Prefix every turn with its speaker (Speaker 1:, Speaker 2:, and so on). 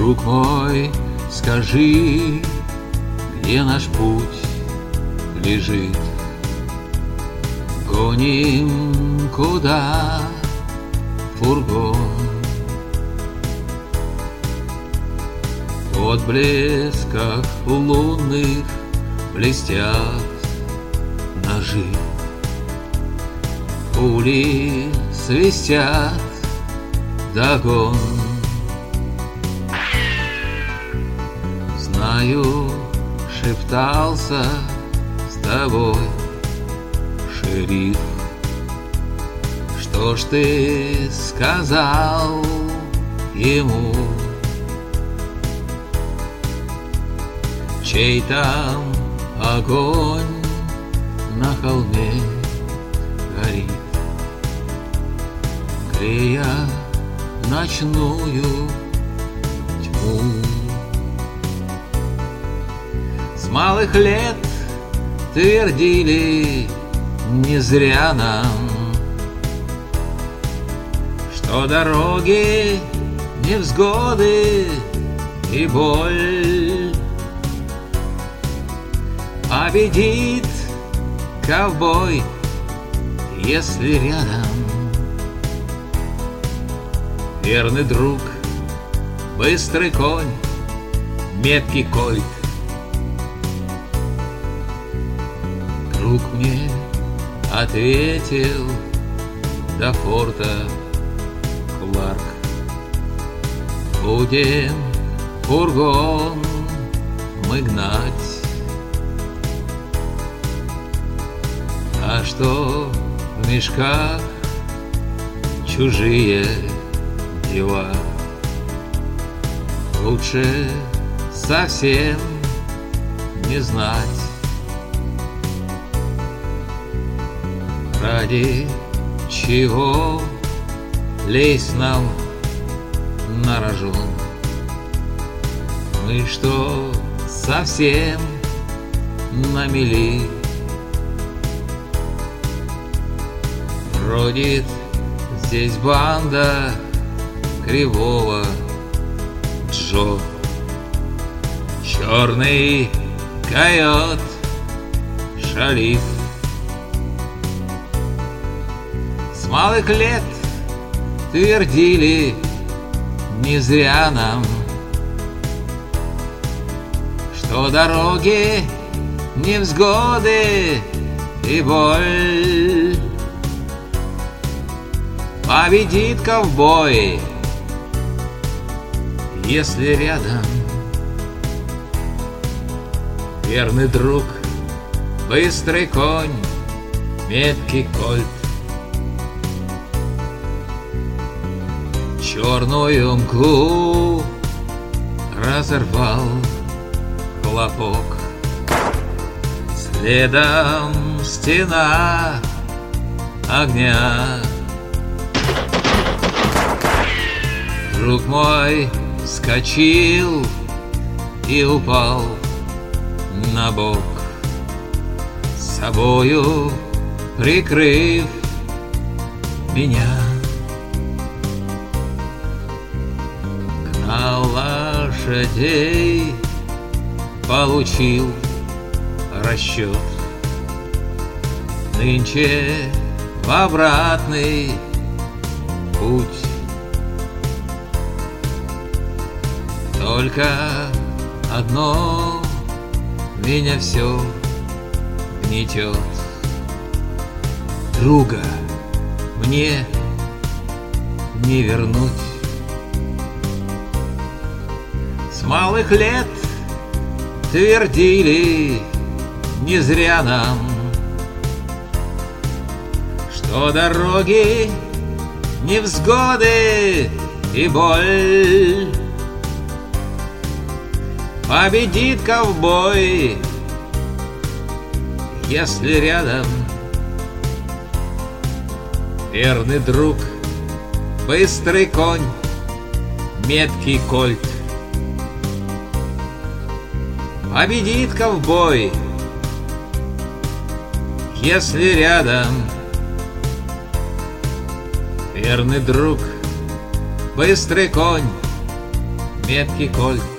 Speaker 1: Друг мой, скажи, где наш путь лежит? Гоним куда фургон? В отблесках лунных блестят ножи, пули свистят вдогон. Знаю, шептался с тобой шериф. Что ж ты сказал ему? Чей там огонь на холме горит, грея ночную тьму? С малых лет твердили не зря нам, что дороги, невзгоды и боль победит ковбой, если рядом верный друг, быстрый конь, меткий кольт. Друг мне ответил до форта Кларк: будем фургон мы гнать, а что в мешках чужие дела, лучше совсем не знать. Ради чего лезть нам на рожон? Мы что, совсем на мели? Бродит здесь банда кривого Джо, черный койот шалит. С малых лет твердили не зря нам, что дороги, невзгоды и боль победит ковбой, если рядом верный друг, быстрый конь, меткий кольт. Черную мглу разорвал хлопок, следом стена огня. Друг мой вскочил и упал на бок, с собою прикрыв меня. Гнал лошадей, получил расчет, нынче в обратный путь. Только одно меня все гнетет: друга мне не вернуть. С малых лет твердили не зря нам, что дороги, невзгоды и боль победит ковбой, если рядом верный друг, быстрый конь, меткий кольт. Победит ковбой, если рядом верный друг, быстрый конь, меткий кольт.